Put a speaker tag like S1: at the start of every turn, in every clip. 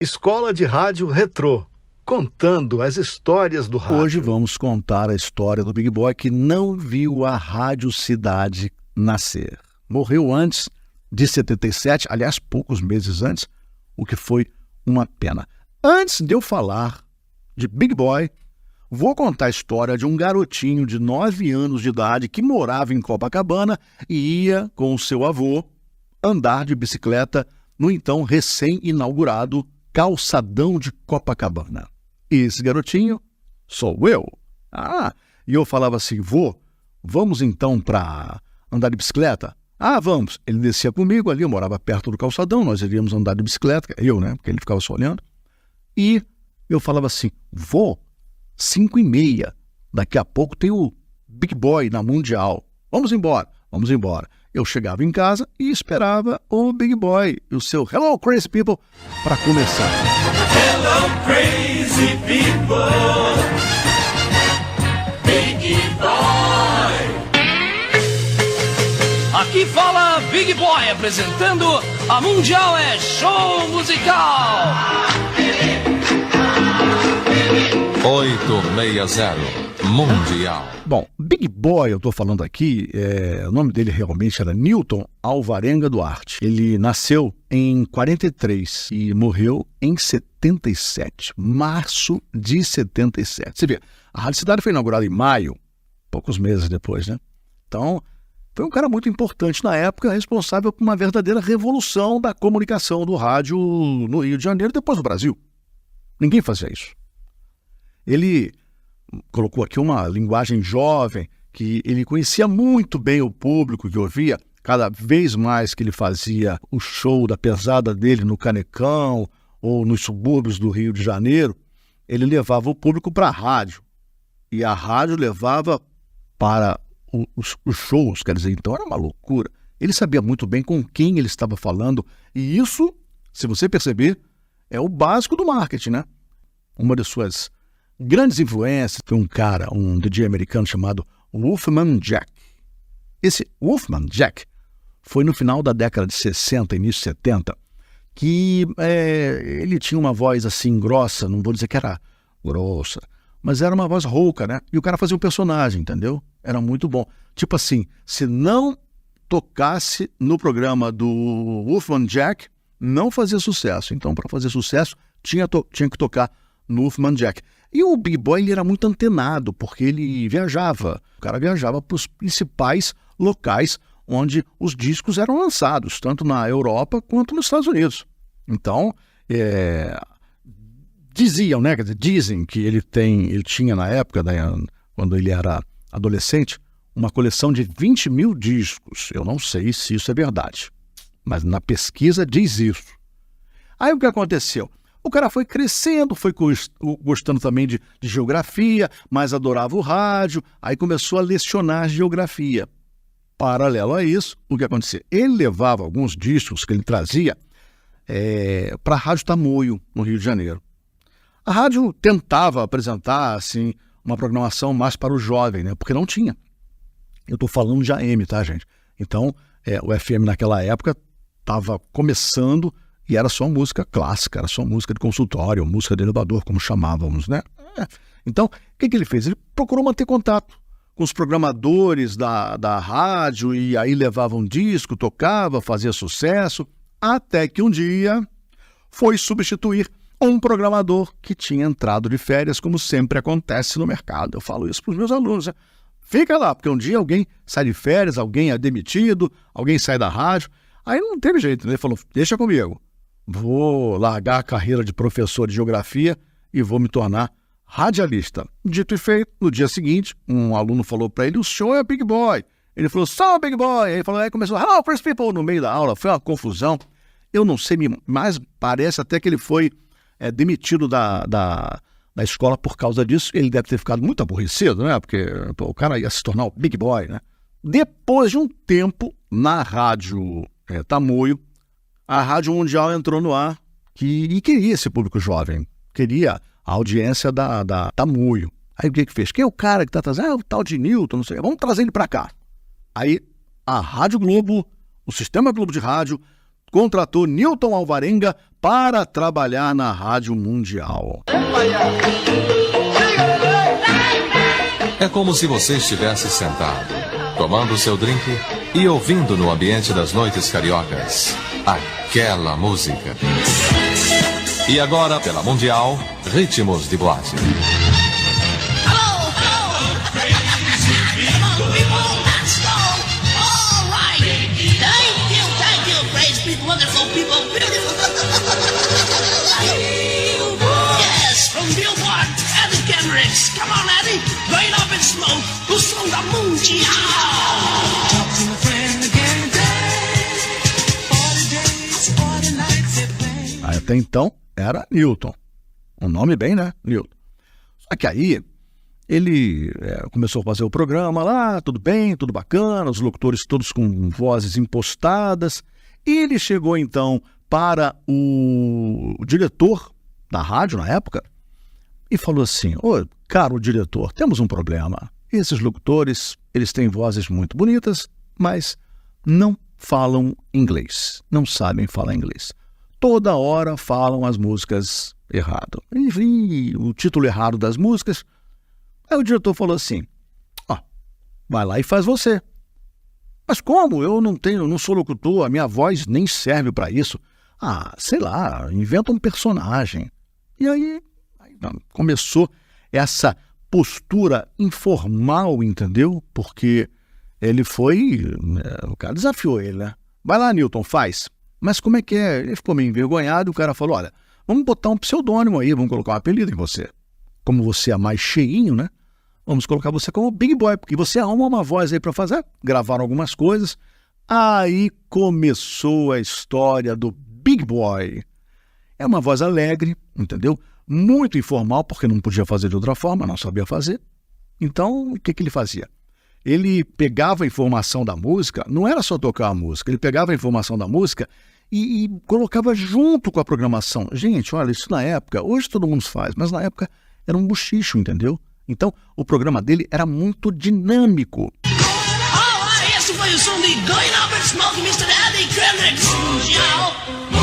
S1: Escola de Rádio Retrô, contando as histórias do rádio.
S2: Hoje vamos contar a história do Big Boy que não viu a Rádio Cidade nascer. Morreu antes de 77, aliás, poucos meses antes, o que foi uma pena. Antes de eu falar de Big Boy, vou contar a história de um garotinho de 9 anos de idade que morava em Copacabana e ia com o seu avô andar de bicicleta no então recém-inaugurado Calçadão de Copacabana. Esse garotinho sou eu. E eu falava assim, vô, vamos então para andar de bicicleta? Vamos. Ele descia comigo ali, eu morava perto do calçadão, nós iríamos andar de bicicleta, eu, né, porque ele ficava só olhando. E eu falava assim, vô, 5h30, daqui a pouco tem o Big Boy na Mundial. Vamos embora. Eu chegava em casa e esperava o Big Boy, o seu Hello Crazy People, para começar.
S3: Hello Crazy People, Big Boy.
S4: Aqui fala Big Boy apresentando a Mundial é Show Musical.
S5: 860 Mundial.
S2: Bom, Big Boy, eu estou falando aqui, o nome dele realmente era Newton Alvarenga Duarte. Ele nasceu em 43 e morreu em 77, março de 77. Você vê, a Rádio Cidade foi inaugurada em maio, poucos meses depois, né? Então, foi um cara muito importante na época, responsável por uma verdadeira revolução da comunicação do rádio no Rio de Janeiro e depois no Brasil. Ninguém fazia isso. Ele colocou aqui uma linguagem jovem, que ele conhecia muito bem o público que ouvia, cada vez mais que ele fazia o show da pesada dele no Canecão ou nos subúrbios do Rio de Janeiro, ele levava o público para a rádio. E a rádio levava para os shows, quer dizer, então era uma loucura. Ele sabia muito bem com quem ele estava falando, e isso, se você perceber, é o básico do marketing, né? Uma das suas grandes influências foi um DJ americano chamado Wolfman Jack. Esse Wolfman Jack foi no final da década de 60, início de 70, que ele tinha uma voz assim grossa, não vou dizer que era grossa, mas era uma voz rouca, né? E o cara fazia um personagem, entendeu? Era muito bom. Tipo assim, se não tocasse no programa do Wolfman Jack, não fazia sucesso. Então, para fazer sucesso, tinha que tocar no Wolfman Jack. E o Big Boy ele era muito antenado, porque ele viajava. O cara viajava para os principais locais onde os discos eram lançados, tanto na Europa quanto nos Estados Unidos. Então, diziam, né? Dizem que ele tinha na época, né, quando ele era adolescente, uma coleção de 20 mil discos. Eu não sei se isso é verdade, mas na pesquisa diz isso. Aí o que aconteceu? O cara foi crescendo, foi gostando também de geografia, mas adorava o rádio, aí começou a lecionar geografia. Paralelo a isso, o que acontecia? Ele levava alguns discos que ele trazia para a Rádio Tamoio, no Rio de Janeiro. A rádio tentava apresentar assim, uma programação mais para o jovem, né? Porque não tinha. Eu estou falando de AM, tá, gente? Então, o FM naquela época estava começando e era só música clássica, era só música de consultório, música de elevador, como chamávamos, né? Então, o que ele fez? Ele procurou manter contato com os programadores da rádio e aí levava um disco, tocava, fazia sucesso, até que um dia foi substituir um programador que tinha entrado de férias, como sempre acontece no mercado. Eu falo isso para os meus alunos, né? Fica lá, porque um dia alguém sai de férias, alguém é demitido, alguém sai da rádio. Aí não teve jeito, né? Ele falou, deixa comigo. Vou largar a carreira de professor de geografia e vou me tornar radialista. Dito e feito, no dia seguinte, um aluno falou para ele, o senhor é Big Boy. Ele falou, só Big Boy. Aí ele falou, aí começou, hello, first people, no meio da aula. Foi uma confusão. Eu não sei, mas parece até que ele foi demitido da escola por causa disso. Ele deve ter ficado muito aborrecido, né? Porque o cara ia se tornar o Big Boy, né? Depois de um tempo, na rádio Tamoio, a Rádio Mundial entrou no ar e queria esse público jovem, queria a audiência da Tamoio. Aí o que fez? Quem é o cara que está trazendo? O tal de Newton, não sei. Vamos trazer ele para cá. Aí a Rádio Globo, o Sistema Globo de Rádio, contratou Newton Alvarenga para trabalhar na Rádio Mundial.
S5: É como se você estivesse sentado, tomando seu drink e ouvindo no ambiente das noites cariocas aquela música. E agora, pela Mundial, Ritmos de Boate.
S6: Wonderful people, beautiful. Yes, from Billboard, Eddie Kendricks. Come on, Eddie, going up in smoke. O som da Mundial.
S2: Até então, era Newton. Um nome bem, né? Newton. Só que aí, ele começou a fazer o programa lá, tudo bem, tudo bacana, os locutores todos com vozes impostadas. E ele chegou, então, para o diretor da rádio, na época, e falou assim: ô, caro diretor, temos um problema. Esses locutores, eles têm vozes muito bonitas, mas não falam inglês, não sabem falar inglês. Toda hora falam as músicas errado. E o título errado das músicas. Aí o diretor falou assim: ó, vai lá e faz você. Mas como? Eu não sou locutor, a minha voz nem serve para isso. Ah, sei lá, inventa um personagem. E aí começou essa postura informal, entendeu? Porque ele o cara desafiou ele, né? Vai lá, Newton, faz. Mas como é que é? Ele ficou meio envergonhado e o cara falou: olha, vamos botar um pseudônimo aí, vamos colocar um apelido em você. Como você é mais cheinho, né? Vamos colocar você como Big Boy, porque você arruma uma voz aí para fazer. Gravaram algumas coisas. Aí começou a história do Big Boy. É uma voz alegre, entendeu? Muito informal, porque não podia fazer de outra forma, não sabia fazer. Então, o que ele fazia? Ele pegava a informação da música, não era só tocar a música, ele pegava a informação da música e colocava junto com a programação. Gente, olha, isso na época, hoje todo mundo faz, mas na época era um bochicho, entendeu? Então, o programa dele era muito dinâmico.
S6: Esse foi o som de Going Up in Smoke, Mr. Eddie Kendricks. Mundial.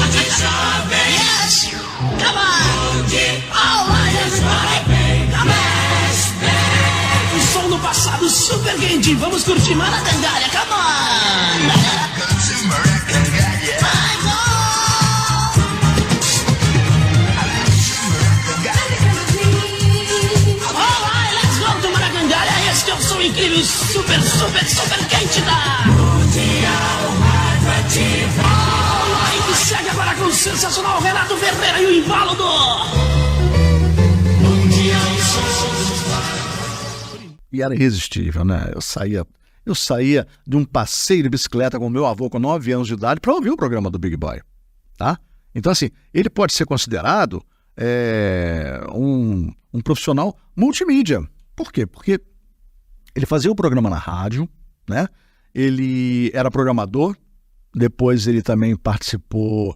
S6: Yes. Come on. All right, everybody. Come on. O som do passado super quente. Vamos curtir Maracangalha. Come on. Incrível, super, super, super quente da Mundial Radioativo. E segue agora com o sensacional Renato Ferreira e o embalo do Mundial.
S2: E era irresistível, né? Eu saía de um passeio de bicicleta com meu avô com 9 anos de idade para ouvir o programa do Big Boy, tá? Então, assim, ele pode ser considerado um profissional multimídia. Por quê? Porque ele fazia o programa na rádio, né? Ele era programador, depois ele também participou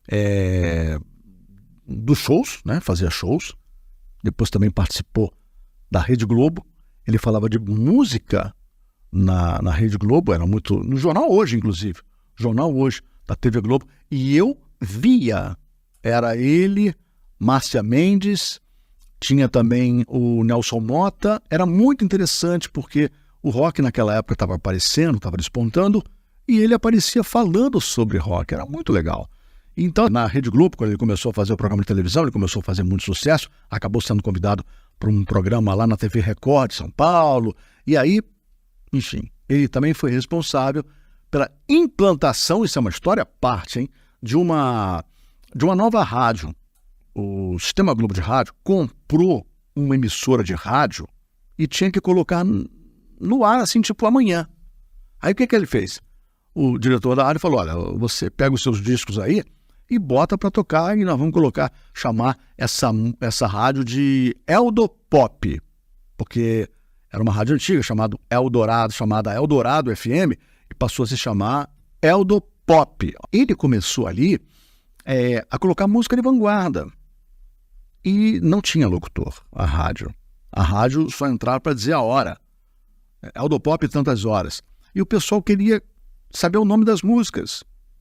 S2: dos shows, né? Fazia shows, depois também participou da Rede Globo. Ele falava de música na Rede Globo, era muito... No Jornal Hoje, inclusive. Jornal Hoje, da TV Globo. E eu via, era ele, Márcia Mendes... Tinha também o Nelson Mota. Era muito interessante porque o rock naquela época estava aparecendo, estava despontando, e ele aparecia falando sobre rock. Era muito legal. Então, na Rede Globo, quando ele começou a fazer o programa de televisão, ele começou a fazer muito sucesso, acabou sendo convidado para um programa lá na TV Record de São Paulo. E aí, enfim, ele também foi responsável pela implantação, isso é uma história à parte, hein, de uma nova rádio. O Sistema Globo de Rádio comprou uma emissora de rádio e tinha que colocar no ar, assim, tipo amanhã. Aí o que ele fez? O diretor da rádio falou: olha, você pega os seus discos aí e bota para tocar e nós vamos chamar essa rádio de Eldopop, porque era uma rádio antiga chamada Eldorado FM e passou a se chamar Eldopop. Ele começou ali a colocar música de vanguarda. E não tinha locutor, a rádio. A rádio só entrava para dizer a hora. Eldopop tantas horas. E o pessoal queria saber o nome das músicas.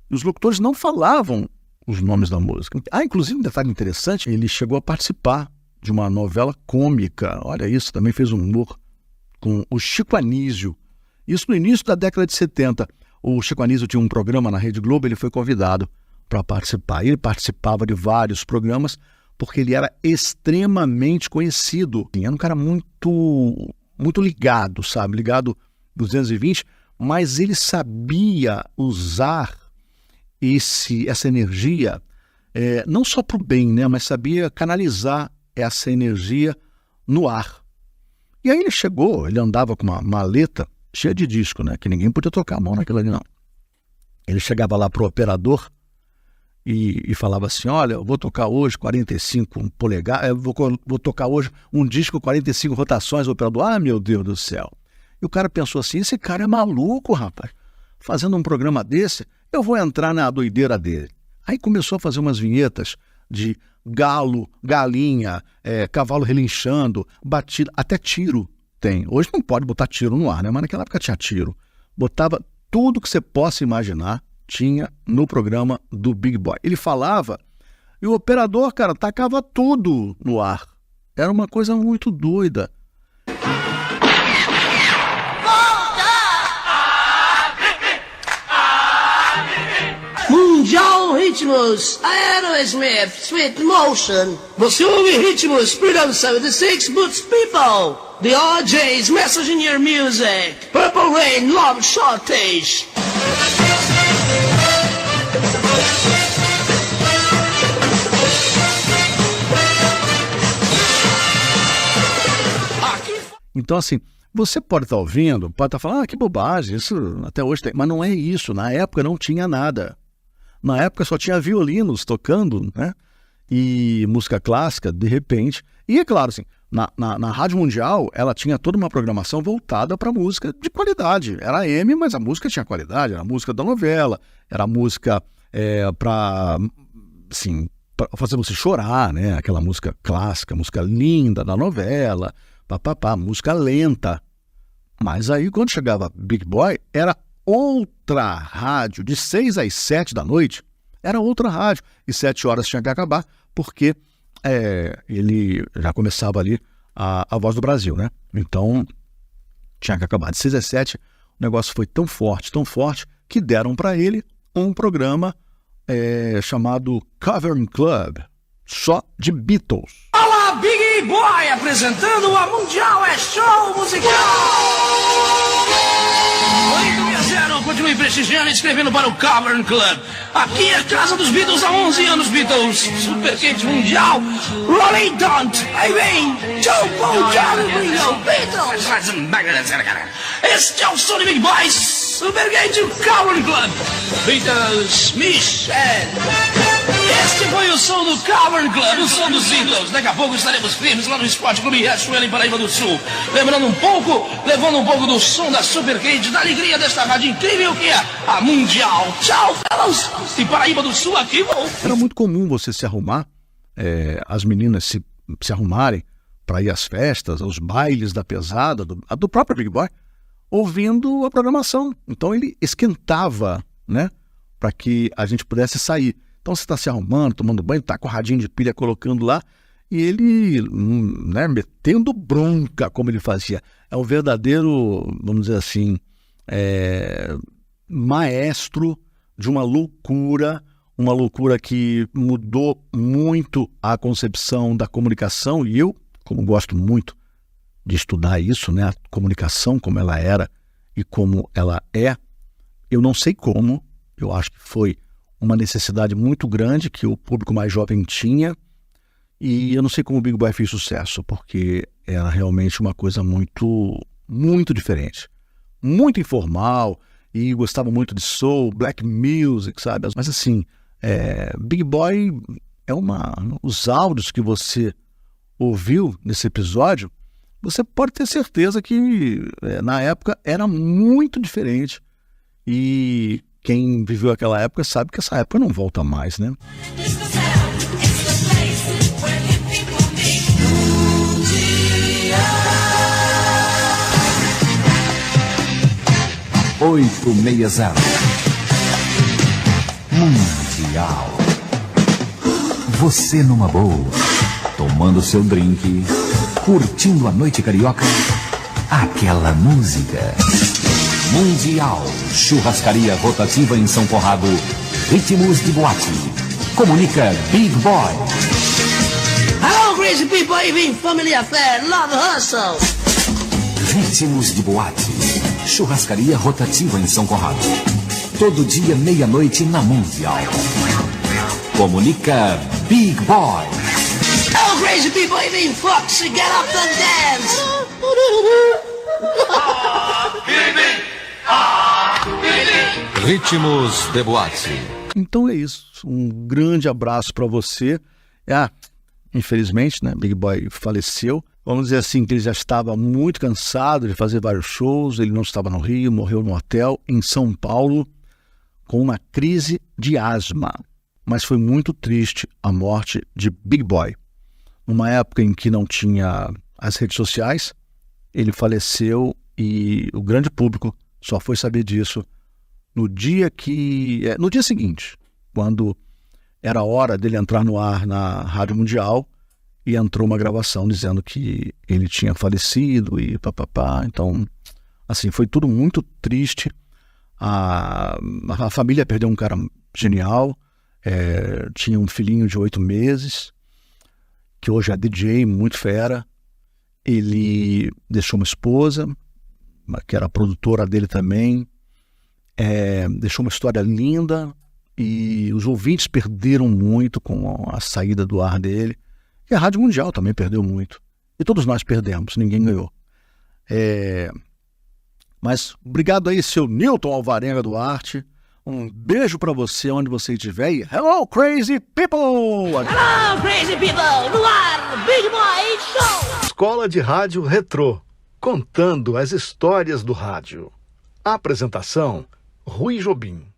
S2: E os locutores não falavam os nomes da música. Inclusive, um detalhe interessante, ele chegou a participar de uma novela cômica. Olha isso, também fez um humor com o Chico Anísio. Isso no início da década de 70. O Chico Anísio tinha um programa na Rede Globo, ele foi convidado para participar. Ele participava de vários programas porque ele era extremamente conhecido. Era um cara muito ligado, sabe? Ligado 220, mas ele sabia usar essa energia, não só para o bem, né? Mas sabia canalizar essa energia no ar. E aí ele andava com uma maleta cheia de disco, né? Que ninguém podia tocar a mão naquilo ali, não. Ele chegava lá pro operador e falava assim, olha, eu vou tocar hoje 45 polegadas, vou tocar hoje um disco 45 rotações, o operador, meu Deus do céu. E o cara pensou assim, esse cara é maluco, rapaz. Fazendo um programa desse, eu vou entrar na doideira dele. Aí começou a fazer umas vinhetas de galo, galinha, cavalo relinchando, batida, até tiro tem. Hoje não pode botar tiro no ar, né? Mas naquela época tinha tiro. Botava tudo que você possa imaginar, tinha no programa do Big Boy. Ele falava e o operador, cara, tacava tudo no ar. Era uma coisa muito doida.
S6: Mundial Ritmos, Aerosmith, Sweet Motion. Você ouve Ritmos, Freedom 76, Boots People. The RJ's Message in Your Music. Purple Rain, Love Shortage.
S2: Então, assim, você pode estar ouvindo, pode estar falando, que bobagem, isso até hoje tem. Mas não é isso, na época não tinha nada. Na época só tinha violinos tocando, né? E música clássica, de repente. E é claro, assim, na Rádio Mundial, ela tinha toda uma programação voltada para música de qualidade. Era AM, mas a música tinha qualidade, era a música da novela, era a música para fazer você chorar, né? Aquela música clássica, música linda da novela, música lenta. Mas aí, quando chegava Big Boy, era outra rádio, de 6 às 7 da noite, era outra rádio, e 7 horas tinha que acabar, porque ele já começava ali a Voz do Brasil, né? Então, tinha que acabar. De 6 às 7, o negócio foi tão forte, que deram para ele um programa chamado Cavern Club, só de Beatles.
S4: Olá, Big Boy apresentando a Mundial Show Musical! 860, continue prestigiando e escrevendo para o Cavern Club. Aqui é a casa dos Beatles há 11 anos, Beatles. Super quente mundial. Rolling Don't, I mean, Joe Paul, Johnny Ringo, Beatles. Este é o som de Big Boy, Super quente Cavern Club. Beatles, Michelle. Este foi o som do Cavern Club, o som dos Beatles. Daqui a pouco estaremos firmes lá no Esporte Clube Riachuelo, em Paraíba do Sul. Levando um pouco do som da Super Quente, da alegria desta rádio incrível que é a Mundial. Tchau, fellows! E Paraíba do Sul, aqui vou.
S2: Era muito comum você se arrumar, as meninas se arrumarem para ir às festas, aos bailes da pesada, do próprio Big Boy, ouvindo a programação. Então ele esquentava, né, para que a gente pudesse sair. Então você está se arrumando, tomando banho, está com o radinho de pilha colocando lá, e ele, né, metendo bronca, como ele fazia. É um verdadeiro, vamos dizer assim, maestro de uma loucura que mudou muito a concepção da comunicação. E eu, como gosto muito de estudar isso, né, a comunicação, como ela era e como ela é, eu não sei como, eu acho que foi uma necessidade muito grande que o público mais jovem tinha, e eu não sei como o Big Boy fez sucesso, porque era realmente uma coisa muito, muito diferente, muito informal, e gostava muito de soul, black music, sabe? Mas assim, Big Boy os áudios que você ouviu nesse episódio, você pode ter certeza que na época era muito diferente, e quem viveu aquela época sabe que essa época não volta mais, né?
S7: Mundial. Você numa boa, tomando seu drink, curtindo a noite carioca, aquela música. Mundial, churrascaria rotativa em São Conrado, ritmos de boate. Comunica Big Boy.
S6: Hello, crazy people, even family affair, love hustle.
S7: Ritmos de boate, churrascaria rotativa em São Conrado. Todo dia, meia-noite na Mundial. Comunica Big Boy.
S6: Hello, crazy people, even foxy, get up and dance.
S5: Ritmos de boate.
S2: Então é isso. Um grande abraço para você. Infelizmente, né, Big Boy faleceu. Vamos dizer assim, que ele já estava muito cansado de fazer vários shows. Ele não estava no Rio, morreu no hotel em São Paulo com uma crise de asma. Mas foi muito triste a morte de Big Boy. Numa época em que não tinha as redes sociais, ele faleceu e o grande público só foi saber disso no dia seguinte, quando era hora dele entrar no ar na Rádio Mundial e entrou uma gravação dizendo que ele tinha falecido e papapá. Então, assim, foi tudo muito triste. A família perdeu um cara genial, tinha um filhinho de 8 meses, que hoje é DJ, muito fera. Ele deixou uma esposa, que era a produtora dele também, deixou uma história linda e os ouvintes perderam muito com a saída do ar dele. E a Rádio Mundial também perdeu muito. E todos nós perdemos, ninguém ganhou. Mas obrigado aí, seu Newton Alvarenga Duarte. Um beijo pra você onde você estiver e hello, crazy people!
S6: Hello, crazy people, no ar, Big Boy Show!
S1: Escola de Rádio Retrô, contando as histórias do rádio. Apresentação, Rui Jobim.